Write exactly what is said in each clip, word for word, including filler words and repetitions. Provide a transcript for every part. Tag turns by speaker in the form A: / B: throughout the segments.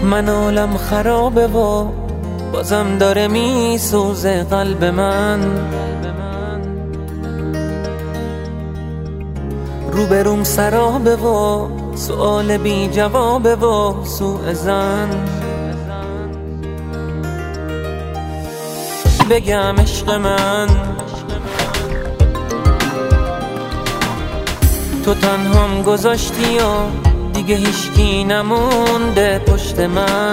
A: من عالم خرابه و بازم داره میسوزه قلب من. روبروم سرابه و سؤال بی جوابه و سوء زن. بگم عشق من تو تنهام گذاشتی و دیگه هیچکی نمونده پشت من.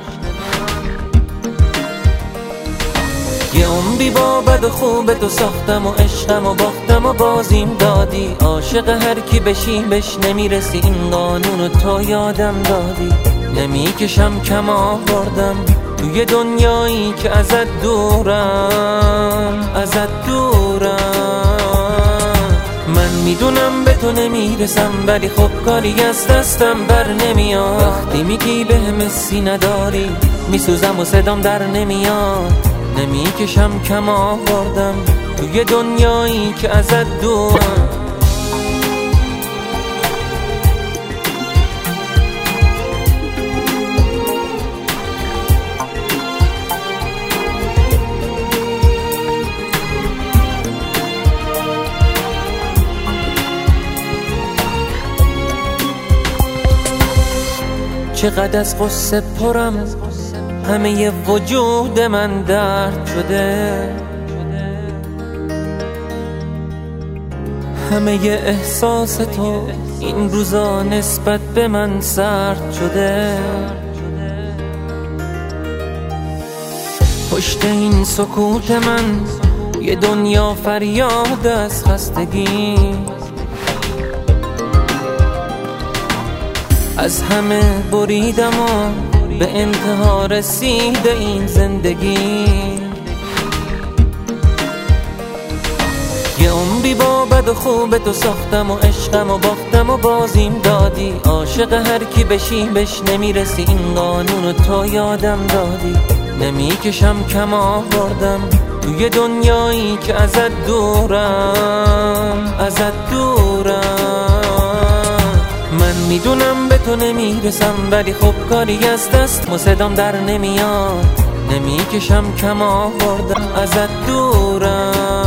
A: یه عمری با بد و خوب تو ساختم و عشقم و باختم و بازیم دادی. عاشق هر کی بشی بش نمیرسی، این قانون تو یادم دادی. نمیکشم کم آوردم توی دنیایی که ازت دورم، ازت دورم. من میدونم به تو نمیرسم ولی خب کاری از دستم بر نمیاد. وقتی میگی بهم حسی نداری میسوزم و صدام در نمیاد. نمیکشم کم آوردم توی دنیایی که ازت دورم. چقدر از غصه پرم، همه وجود من درد شده. همه احساس تو این روزا نسبت به من سرد شده. پشت این سکوت من یه دنیا فریاد از خستگی. از همه بریدم و به انتها رسیده این زندگی. یه عمری با بد و خوب تو ساختم و عشقم و باختم و بازیم دادی. عاشق هر کی بشی بش نمیرسی، این قانون تو یادم دادی. نمیکشم کم آوردم توی دنیایی که ازت دورم، ازت دورم. من میدونم به تو نمیرسم ولی خب کاری از دست و صدام در نمیاد. نمیکشم کم آوردم ازت دورم.